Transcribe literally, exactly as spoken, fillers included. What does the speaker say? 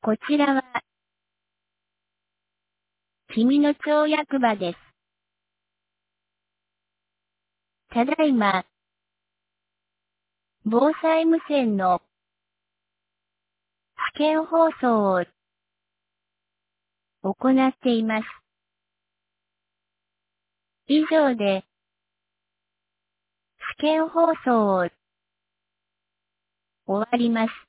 こちらは、君の町役場です。ただいま、防災無線の試験放送を行っています。以上で、試験放送を終わります。